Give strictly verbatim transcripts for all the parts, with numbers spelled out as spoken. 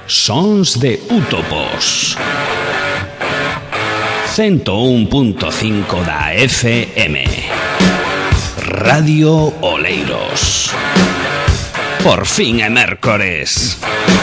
Sons de Útopos. ciento un punto cinco da F M. Radio Oleiros. Por fin é mércores.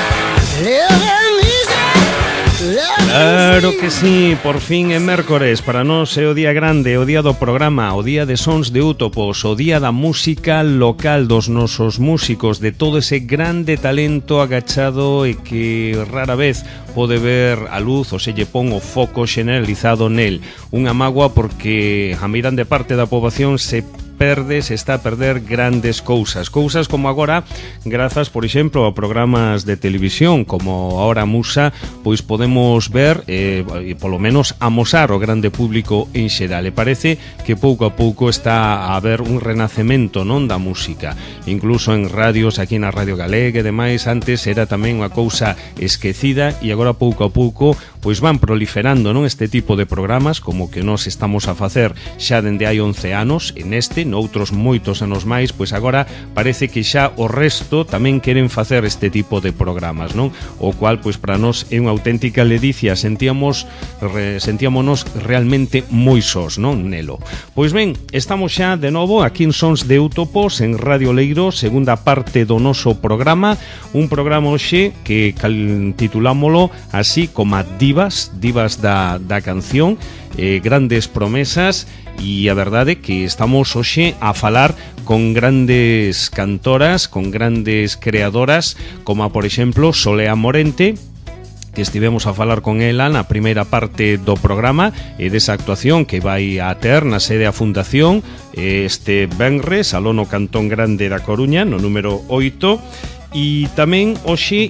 Claro que sí, por fin é mércores. Para nós é o día grande, o día do programa, o día de Sons de Útopos, o día da música local, dos nosos músicos, de todo ese grande talento agachado e que rara vez pode ver a luz ou se lle pon o foco xeneralizado nel. Unha mágoa porque a mirande parte da poboación se perde, se está a perder grandes cousas. Cousas como agora, grazas, por exemplo, a programas de televisión como Ahora Musa, pois podemos ver, eh, e polo menos amosar o grande público en xeral. E parece que pouco a pouco está a haber un renacemento, non, da música. Incluso en radios, aquí na Radio Galega e demais, antes era tamén unha cousa esquecida e agora pouco a pouco pois van proliferando, non, este tipo de programas como que nós estamos a facer xa dende hai once anos en este, noutros moitos anos máis, pois agora parece que xa o resto tamén queren facer este tipo de programas, non? O cual, pois para nós é unha auténtica ledicia, sentíamos re, sentíamonos realmente moi sós, non, nelo. Pois ben, estamos xa de novo aquí en Sons de Útopos en Radio Leiro, segunda parte do noso programa, un programa hoxe que cal, titulámolo así como Divas, Divas da, da canción, eh, grandes promesas. E a verdade que estamos hoxe a falar con grandes cantoras, con grandes creadoras, como por exemplo Solea Morente, que estivemos a falar con ela na primeira parte do programa e desa actuación que vai a ter na sede a Fundación este venres, aló no Cantón Grande da Coruña, no número oito. E tamén hoxe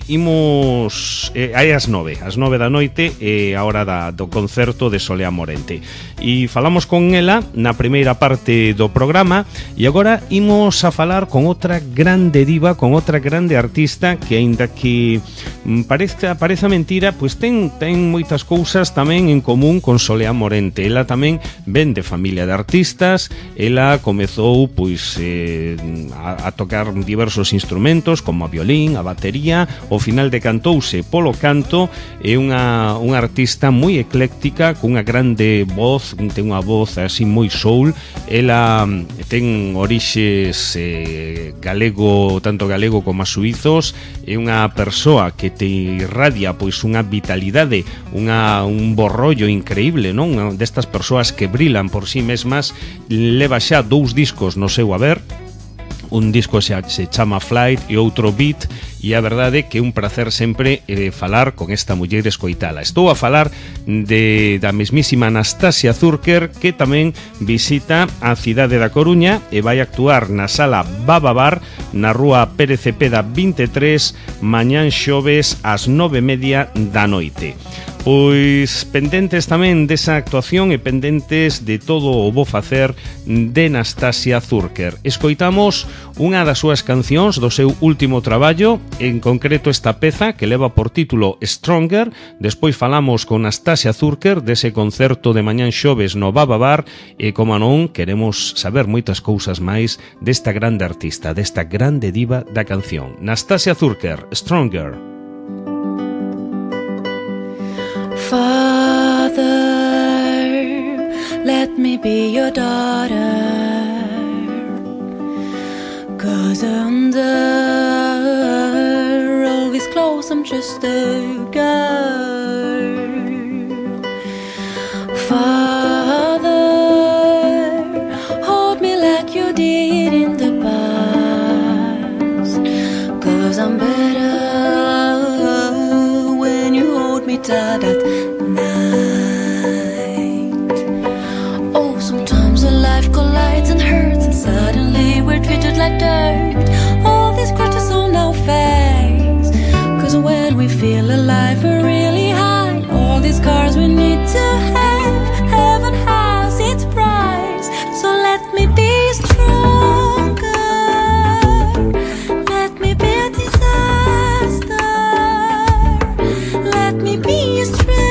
imos eh, hai as nove, as nove da noite e eh, a hora da, do concerto de Solea Morente. E falamos con ela na primeira parte do programa e agora imos a falar con outra grande diva, con outra grande artista que aínda que mm, parezca, pareza mentira, pois ten, ten moitas cousas tamén en común con Solea Morente. Ela tamén ven de familia de artistas, ela comezou pois eh, a, a tocar diversos instrumentos como a violín, a batería, ao final decantouse polo canto. É unha, unha artista moi ecléctica, cunha grande voz, ten unha voz así moi soul. Ela ten orixes eh, galego, tanto galego como suizos. É unha persoa que te irradia pois unha vitalidade, unha, un borrollo increíble, non? Unha destas persoas que brilan por sí mesmas. Leva xa dous discos no seu haber. Un disco se, se chama Flight e outro Beat, e a verdade que é un placer sempre eh, falar con esta muller, escoitala. Estou a falar de, da mesmísima Anastasia Zurker, que tamén visita a cidade da Coruña e vai actuar na sala Baba Bar na rúa Pérez Cepeda vinte e tres mañán xoves ás nove e media da noite. Pois pendentes tamén desa actuación e pendentes de todo o bo facer de Anastasia Zurker. Escoitamos unha das súas cancións do seu último traballo, en concreto esta peza que leva por título Stronger. Despois falamos con Anastasia Zurker dese concerto de mañán xoves no Baba Bar e, como non, queremos saber moitas cousas máis desta grande artista, desta grande diva da canción. Anastasia Zurker, Stronger. Father, let me be your daughter, 'cause under all these clothes I'm just a girl. Father, hold me like you did in the past, 'cause I'm better when you hold me tight at collides and hurts, and suddenly we're treated like dirt. All these grudges all now face, 'cause when we feel alive we're really high. All these scars we need to have, heaven has its price. So let me be stronger, let me be a disaster, let me be a strength.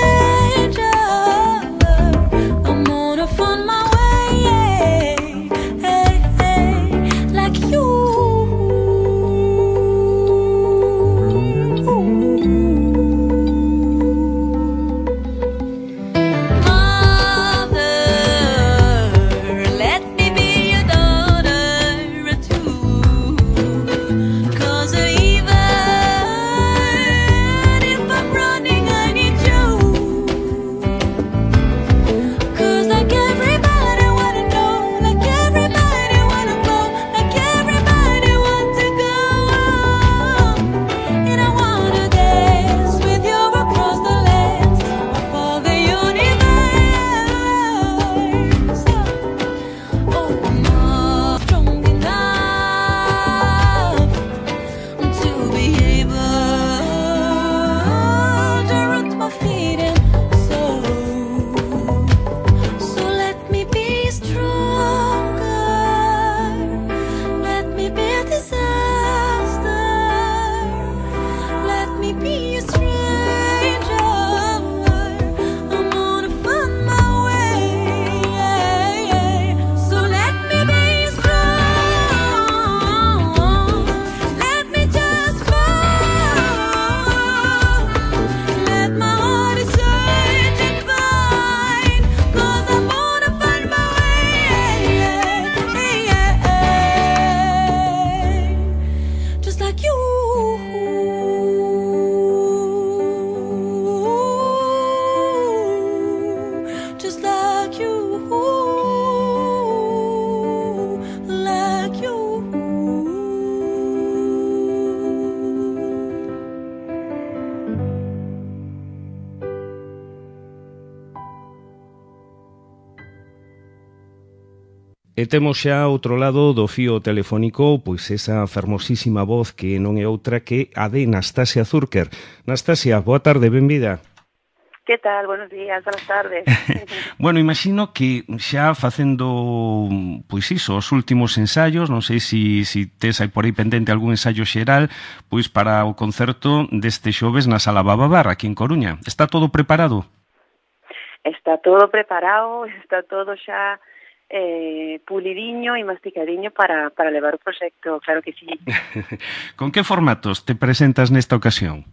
E temos xa outro lado do fío telefónico pois esa fermosísima voz que non é outra que a de Nastasia Zurker. Nastasia, boa tarde, benvida. Que tal? Buenos días, buenas tardes. Bueno, imagino que xa facendo pois iso, os últimos ensaios, non sei se si, si tes aí por aí pendente algún ensaio xeral, pois para o concerto deste xoves na Sala Bababar, aquí en Coruña. Está todo preparado? Está todo preparado, está todo xa eh, pulidiño e masticadiño para, para levar o proxecto, claro que sí. Con que formatos te presentas nesta ocasión?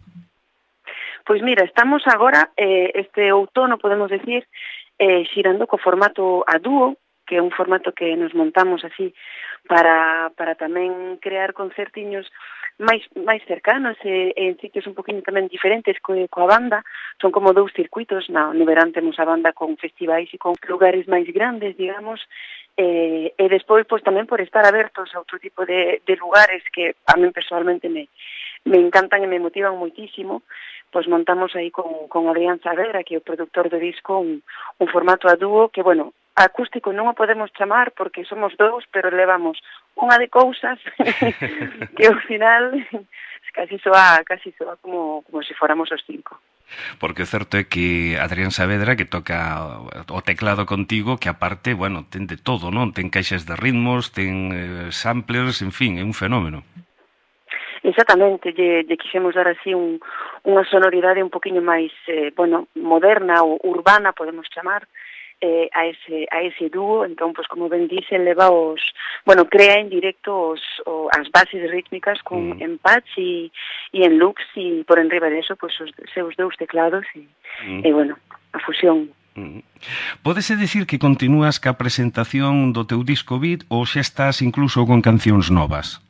Pois mira, estamos agora, eh, este outono, podemos decir, eh, xirando co formato a dúo, que é un formato que nos montamos así para, para tamén crear concertiños máis máis cercanos e, e en sitios un poquinho tamén diferentes co, coa banda. Son como dous circuitos. No, no verán temos a banda con festivais e con lugares máis grandes, digamos, eh, e despois pois, tamén por estar abertos a outro tipo de, de lugares que a mí personalmente me, me encantan e me motivan moitísimo. Pois montamos aí con, con Adrián Saavedra, que é o produtor do disco, un, un formato a dúo que, bueno, acústico non o podemos chamar porque somos dous, pero levamos unha de cousas que ao final casi soa, casi soa como, como se fóramos os cinco. Porque o certo é que Adrián Saavedra, que toca o teclado contigo, que aparte, bueno, ten de todo, non? Ten caixas de ritmos, ten eh, samplers, en fin, é un fenómeno. Exactamente, lle, lle quixemos dar así un, unha sonoridade un poquinho máis, eh, bueno, moderna ou urbana, podemos chamar, eh, a ese a ese dúo. Entón, pues, como ben dice, leva os, bueno, crea en directo os, o, as bases rítmicas con mm. en pads e, e en loops e por enriba de eso, pues, os seus dous teclados e, mm. e bueno, a fusión. Mm. Pódese decir que continúas ca presentación do teu disco Beat ou xa estás incluso con cancións novas?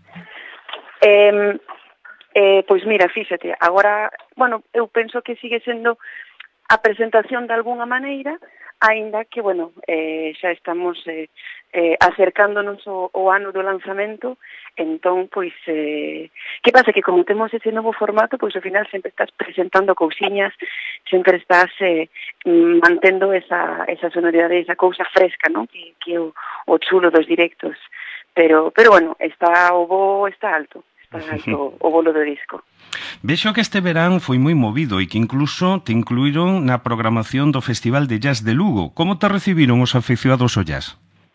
Eh, eh, pois mira, fíxate, agora, bueno, eu penso que sigue sendo a presentación de alguna maneira, aínda que, bueno, eh, xa estamos eh, eh, acercándonos ao, ao ano do lanzamento, entón, pois, eh, que pasa? Que como temos ese novo formato, pois ao final sempre estás presentando cousiñas, sempre estás eh, mantendo esa, esa sonoridade, esa cousa fresca, non? Que, que é o, o chulo dos directos. Pero, pero bueno, está o bo está alto, está alto o bolo do disco. Vexo que este verán foi moi movido e que incluso te incluíron na programación do Festival de Jazz de Lugo. Como te recibiron os aficionados ao jazz?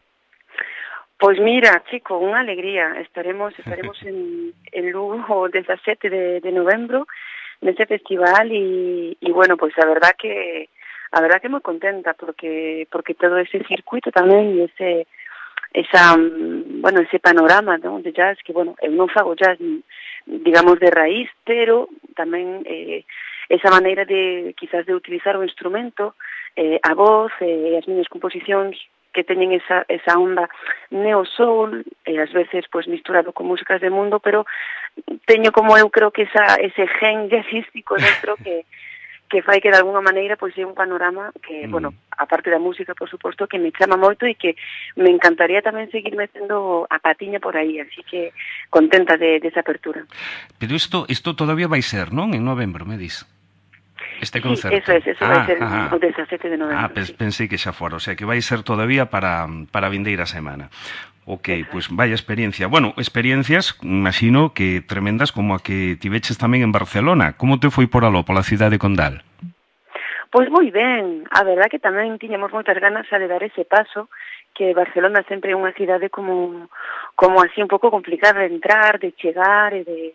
Pois mira, chico, unha alegría. Estaremos estaremos en, en Lugo o dezasete de, de novembro nese festival e, e bueno, pois a verdad que a verdad que moi contenta porque porque todo ese circuito tamén e ese esa, bueno, ese panorama, ¿no?, de jazz, que, bueno, eu non fago jazz, digamos, de raíz, pero tamén eh, esa maneira de, quizás, de utilizar o instrumento, eh, a voz, e eh, as miñas composicións que teñen esa, esa onda neo-soul, e ás veces, pues, misturado con músicas de mundo, pero teño como eu creo que esa, ese gen jazzístico dentro que que fai que de alguna maneira pois é un panorama que, mm. bueno, aparte da música, por suposto, que me chama moito e que me encantaría tamén seguir metendo a patiña por aí, así que contenta de, de esa apertura. Pero isto isto todavía vai ser, non? En novembro, me dis? Este concerto. Sí, eso es, eso ah, vai ser ah, o dezasete de novembro. Ah, pens, sí. Pensei que xa fora, o sea, que vai ser todavía para, para a vindeira semana. Ok, pois pues vaya experiencia. Bueno, experiencias, imagino que tremendas como a que tiveches tamén en Barcelona. Como te foi por aló, pola cidade condal? Pois moi ben. A verdad que tamén tiñamos moitas ganas de dar ese paso, que Barcelona sempre é unha cidade como, como así un pouco complicada de entrar, de chegar e de...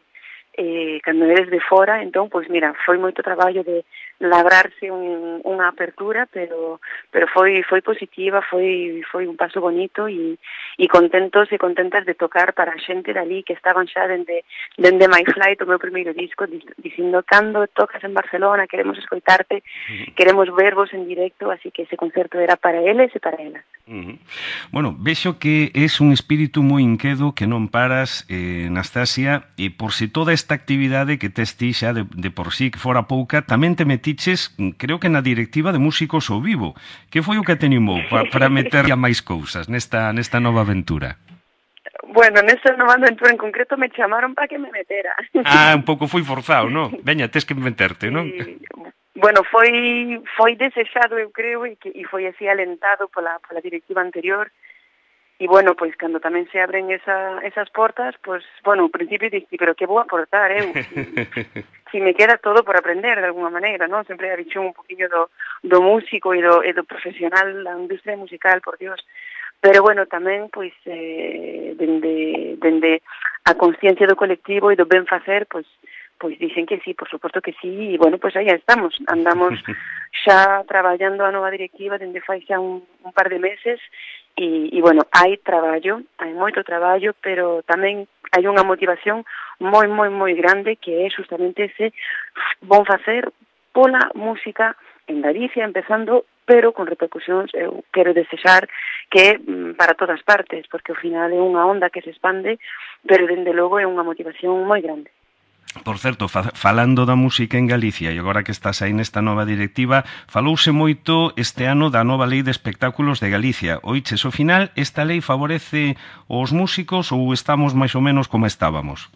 Eh, cando eres de fora, entón, pois mira, foi moito traballo de labrarse un, unha apertura, pero pero foi foi positiva, foi foi un paso bonito e, e contentos e contentas de tocar para a xente dali que estaban xa dende, dende My Flight, o meu primeiro disco, dicindo, cando tocas en Barcelona, queremos escoitarte, uh-huh. queremos vervos en directo, así que ese concerto era para eles e para elas. Uh-huh. Bueno, vexo que es un espírito moi inquedo, que non paras, eh, Nastasia, e por si toda esta actividade que tes ti xa de, de por sí que fora pouca, tamén te metiches, creo que na directiva de músicos ao vivo. Que foi o que te animou pa, para meter a máis cousas nesta, nesta nova aventura? Bueno, nesta nova aventura en concreto me chamaron para que me metera. Ah, un pouco foi forzado, non? Veña, tes que meterte, non? Sí. Bueno, foi foi desexado, eu creo, e, que, e foi así alentado pola, pola directiva anterior, e bueno, pois cando tamén se abren esa, esas portas, pois, bueno, ao principio dixi, pero que vou aportar, eu? Si, si me queda todo por aprender, de alguna maneira, non? Sempre a bichón un poquinho do, do músico e do, e do profesional da industria musical, por Dios. Pero, bueno, tamén, pois, eh, dende, dende a consciencia do colectivo e do ben facer, pois, pois dicen que sí, por suposto que sí, e, bueno, pois aí estamos, andamos xa traballando a nova directiva dende fai xa un, un par de meses, e, e, bueno, hai traballo, hai moito traballo, pero tamén hai unha motivación moi, moi, moi grande, que é justamente ese bon facer pola música en Galicia, empezando, pero con repercusións, eu quero desexar que para todas partes, porque ao final é unha onda que se expande, pero dende logo é unha motivación moi grande. Por certo, fa falando da música en Galicia, e agora que estás aí nesta nova directiva, falouse moito este ano da nova lei de espectáculos de Galicia. Oiches, ao final, esta lei favorece os músicos ou estamos máis ou menos como estábamos?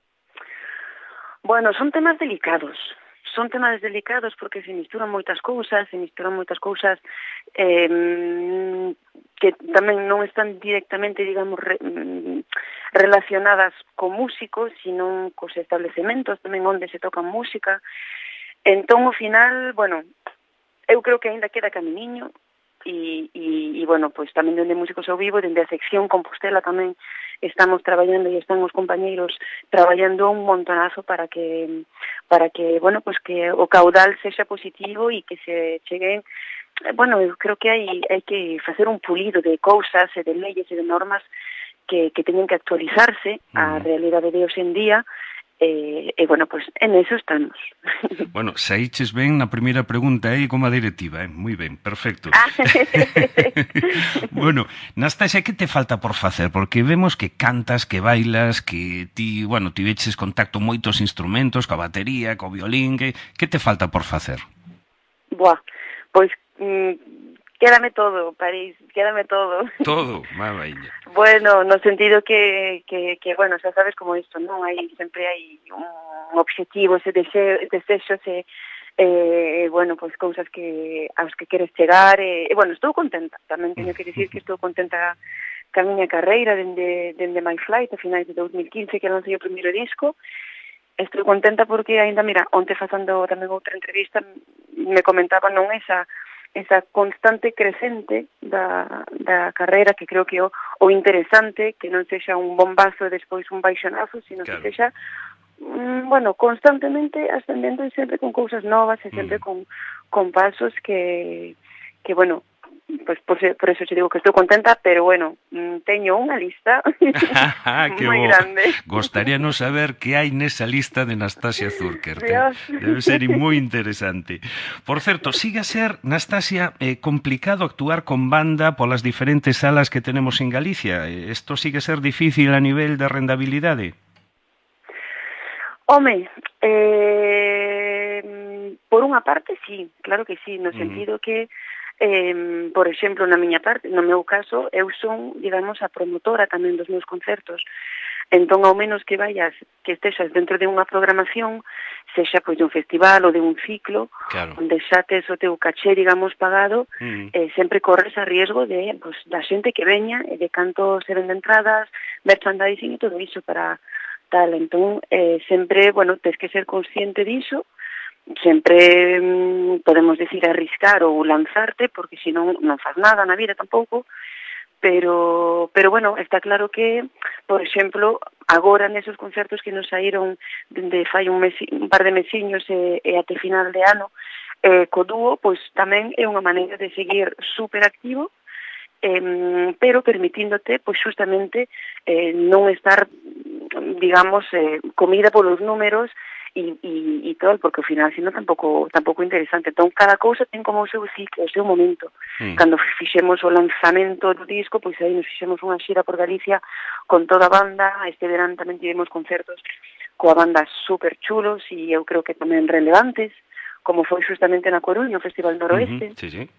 Bueno, son temas delicados. Son temas delicados porque se misturan moitas cousas, se misturan moitas cousas eh, que tamén non están directamente, digamos, re, relacionadas co músico, sino cos establecementos tamén onde se toca música. Entón, ao final, bueno, eu creo que ainda queda caminiño e, e, e bueno, pois tamén dende Músicos ao Vivo, dende a sección Compostela tamén estamos traballando e están os compañeiros traballando un montonazo para que para que, bueno, pues que o caudal sexa positivo e que se cheguen, bueno, eu creo que hai hai que facer un pulido de cousas e de leyes e de normas que que teñen que actualizarse á realidade de hoxe en día. E, e, bueno, pues en eso estamos. Bueno, saíches ben na primeira pregunta aí como a directiva, eh? Moi ben, perfecto. Ah. Bueno, Nastasia, que te falta por facer? Porque vemos que cantas, que bailas, que ti, bueno, ti veches contacto moitos instrumentos, coa batería, co violín, que, que te falta por facer? Buah, pois mm, quédame todo, París, quédame todo. Todo, maravilha. Bueno, no sentido que, que, que, bueno, xa sabes como isto, non? Hai, sempre hai un objetivo, ese deseo, desexo, ese, eh, bueno, pois pues, cousas que aos que queres chegar, e, eh, bueno, estou contenta, tamén teño que dicir que estou contenta ca miña carreira dende, dende My Flight, a finais de dos mil quince, que lancei o primeiro disco. Estou contenta porque, ainda, mira, onte facendo tamén outra entrevista, me comentaba, non, esa esa constante crecente da, da carreira, que creo que o, o interesante, que non sexa un bombazo e despois un baixonazo, sino claro, que sexa, mm, bueno, constantemente ascendendo e sempre con cousas novas e sempre mm. con, con pasos que, que bueno, pues por, por eso te digo que estou contenta, pero bueno, teño unha lista moi grande. Gostaríanos saber que hai nesa lista de Nastasia Zurcher. Debe ser moi interesante. Por certo, sigue a ser, Nastasia, eh, complicado actuar con banda polas diferentes salas que tenemos en Galicia. Isto sigue a ser difícil a nivel de rentabilidade? Home, eh, por unha parte sí, claro que sí, no sentido mm. que Eh, por exemplo, na miña parte, no meu caso, eu son, digamos, a promotora tamén dos meus concertos. Entón, ao menos que vayas, que estexas dentro de unha programación, sexa pois de un festival ou de un ciclo, claro, onde xa tes o teu caché, digamos, pagado, mm. eh, sempre corres a riesgo de, pois, da xente que veña e de canto se vende entradas, merchandising e todo iso para tal. Entón, eh, sempre, bueno, tes que ser consciente diso, sempre mm, podemos decir arriscar ou lanzarte, porque senón non faz nada na vida tampouco, pero pero bueno, está claro que, por exemplo, agora nesos concertos que nos saíron dende fai un, mes, un par de mesiños e, e até final de ano, eh, co dúo, pois tamén é unha maneira de seguir super activo, eh, pero permitíndote, pois justamente, eh, non estar, digamos, eh, comida polos números, E, e, e todo, porque ao final, sino tampouco tampouco interesante. Entón, cada cousa ten como o seu ciclo, o seu momento. Mm. Cando fixemos o lanzamento do disco, pois aí nos fixemos unha xira por Galicia con toda a banda. Este verán tamén tivemos concertos coa banda super chulos e eu creo que tamén relevantes, como foi justamente na Coruña, o Festival Noroeste. Mm-hmm. Sí, sí.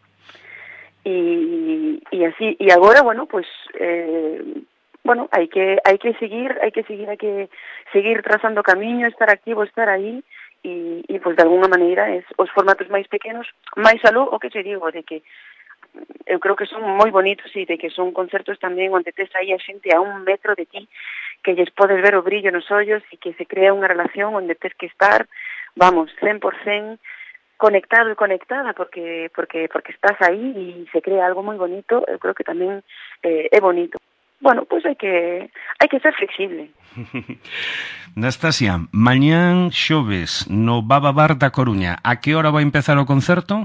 E, e así, e agora, bueno, pois... Eh, bueno, hai que hai que seguir, hai que seguir, hai que seguir trazando camiño, estar activo, estar aí e, e pues de alguna maneira es os formatos máis pequenos, máis aló o que se digo de que eu creo que son moi bonitos e de que son concertos tamén onde tes aí a xente a un metro de ti, que lles podes ver o brillo nos ollos e que se crea unha relación onde tes que estar, vamos, cien por cien conectado e conectada porque porque porque estás aí e se crea algo moi bonito. Eu creo que tamén eh, é bonito. Bueno, pois pues hai que hai que ser flexible. Nastasia, mañán xoves no Baba Bar da Coruña. A que hora vai empezar o concerto?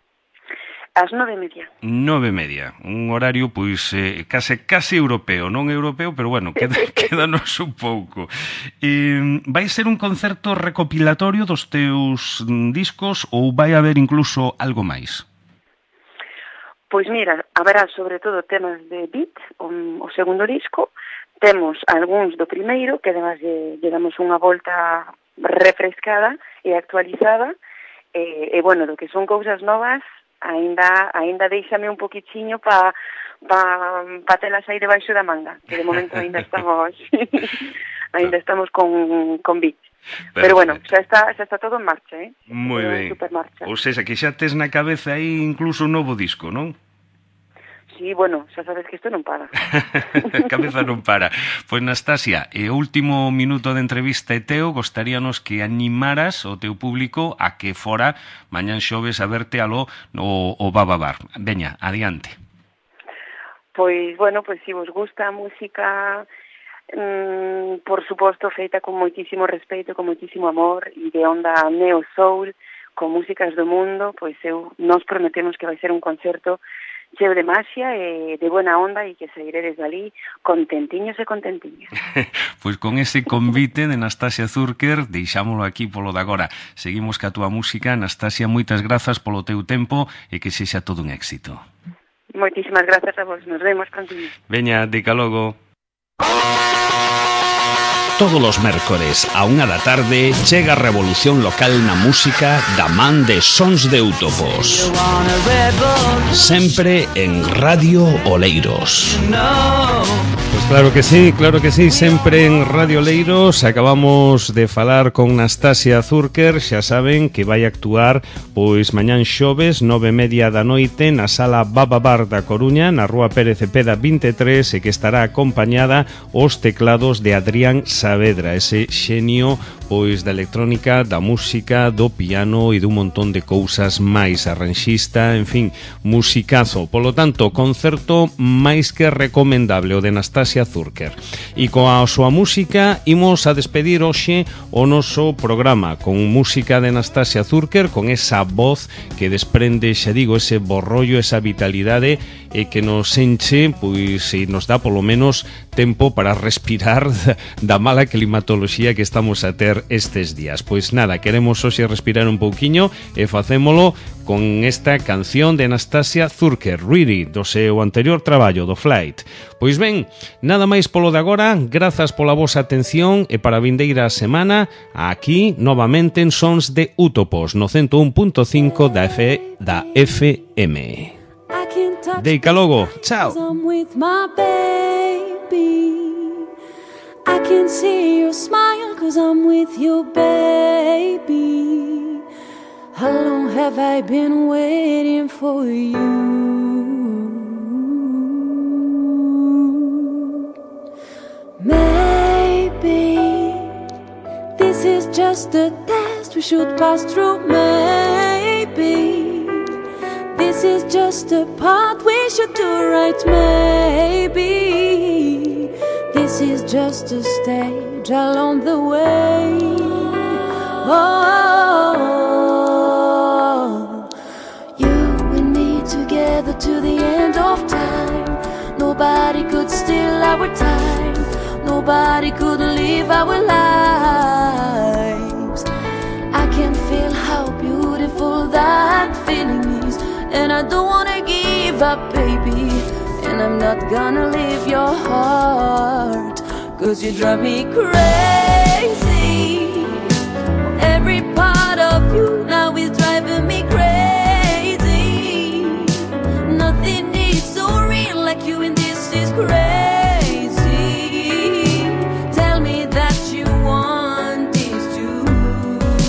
Ás nove e media. Nove e media. Un horario, pois, eh, case, case europeo. Non europeo, pero bueno, queda, quédanos un pouco. Eh, vai ser un concerto recopilatorio dos teus discos ou vai haber incluso algo máis? Pois mira, haberá sobre todo temas de beat, o, o segundo disco. Temos algúns do primeiro, que además lle, lle damos unha volta refrescada e actualizada. E, e bueno, do que son cousas novas, Ainda, ainda deixame un poquichiño para pa, pa telas aí debaixo da manga, que de momento ainda estamos ainda estamos con, con beat. Pero bueno, xa está, xa está todo en marcha, eh? Moi ben. Super marcha. Ou seja, que xa tes na cabeza aí incluso un novo disco, non? Sí, bueno, xa sabes que isto non para. Cabeza non para. Pois Nastasia, e o último minuto de entrevista é teu, gostaríanos que animaras o teu público a que fora mañán xoves a verte aló no o Baba Bar. Veña, adiante. Pois, bueno, pois si vos gusta a música, mmm, por suposto, feita con moitísimo respeito, con moitísimo amor, e de onda neo soul, con músicas do mundo, pois eu, nos prometemos que vai ser un concerto cheo de maxia e de buena onda e que sairedes dali contentiños e contentiños. Pois con ese convite de Nastasia Zurker deixámolo aquí polo de agora. Seguimos ca túa música. Nastasia, moitas grazas polo teu tempo e que sexa todo un éxito. Moitísimas grazas a vos. Nos vemos prontinho. Veña, dica logo. Todos los mércores a unha da tarde chega a revolución local na música da man de Sons de Útopos. Sempre en Radio Oleiros. Pues claro que sí, claro que sí, sempre en Radio Oleiros. Acabamos de falar con Nastasia Zurker, xa saben que vai actuar pois mañán xoves, nove e media da noite, na sala Baba Bar da Coruña, na Rúa Pérez Cepeda vinte e tres, e que estará acompañada os teclados de Adrián Saavedra, ese xenio pois da electrónica, da música, do piano e dun montón de cousas máis, arranxista, en fin, musicazo. Polo tanto, concerto máis que recomendable o de Nastasia Zurker. E coa súa música imos a despedir hoxe o noso programa con música de Nastasia Zurker, con esa voz que desprende, xa digo, ese borrollo, esa vitalidade e que nos enche, pois, e nos dá polo menos tempo para respirar da mala climatoloxía que estamos a ter estes días. Pois nada, queremos hoxe respirar un pouquiño e facémolo con esta canción de Nastasia Zurker, Really, do seu anterior traballo, do Flight. Pois ben, nada máis polo de agora, grazas pola vosa atención e para a vindeira semana, aquí novamente en Sons de Útopos, no ciento un punto cinco da, F, da F M. Deica logo, chao. I can see your smile cause I'm with you, baby. How long have I been waiting for you? Maybe this is just a test we should pass through. Maybe this is just a part we should do right. Maybe this is just a stage along the way. Oh, you and me together to the end of time. Nobody could steal our time. Nobody could live our lives. I can feel how beautiful that feeling is, and I don't wanna give up, baby. And I'm not gonna leave your heart, cause you drive me crazy. Every part of you now is driving me crazy. Nothing is so real like you, and this is crazy. Tell me that you want this too.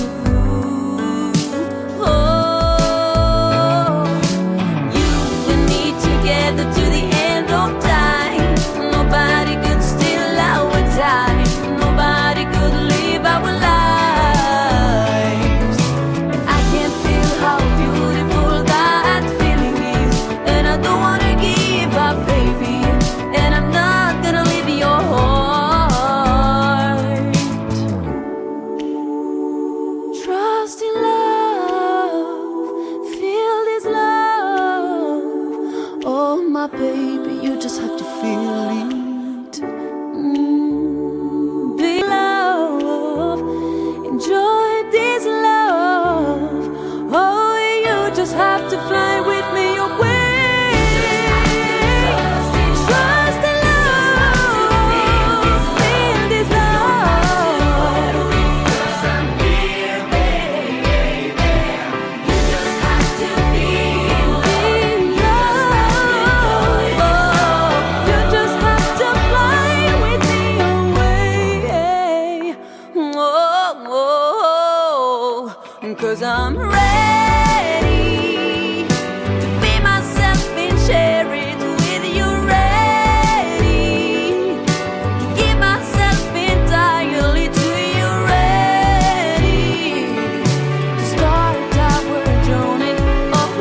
Oh, you and me 'cause I'm ready to be myself and share it with you, ready to give myself entirely to you, ready to start our journey of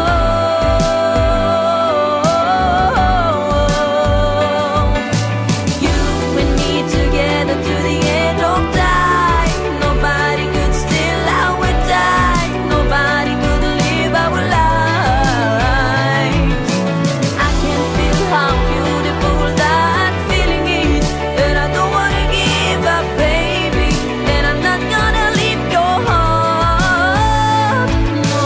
love. You and me together to the end of time. Nobody could steal our time. Nobody could live our lives. I can feel how beautiful that feeling is, and I don't wanna give up, baby. And I'm not gonna leave your heart. No,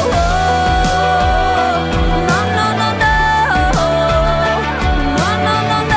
no, no, no, no, no, no, no, no.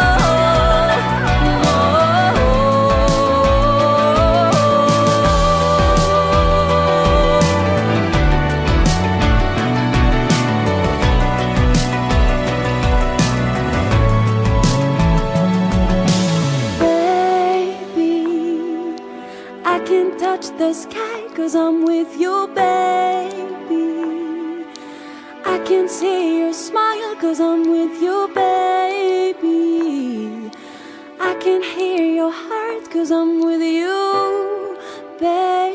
Baby, I can touch the sky 'cause I'm with you, baby. I can see your smile 'cause I'm with you, baby. I can hear your heart 'cause I'm with you, baby.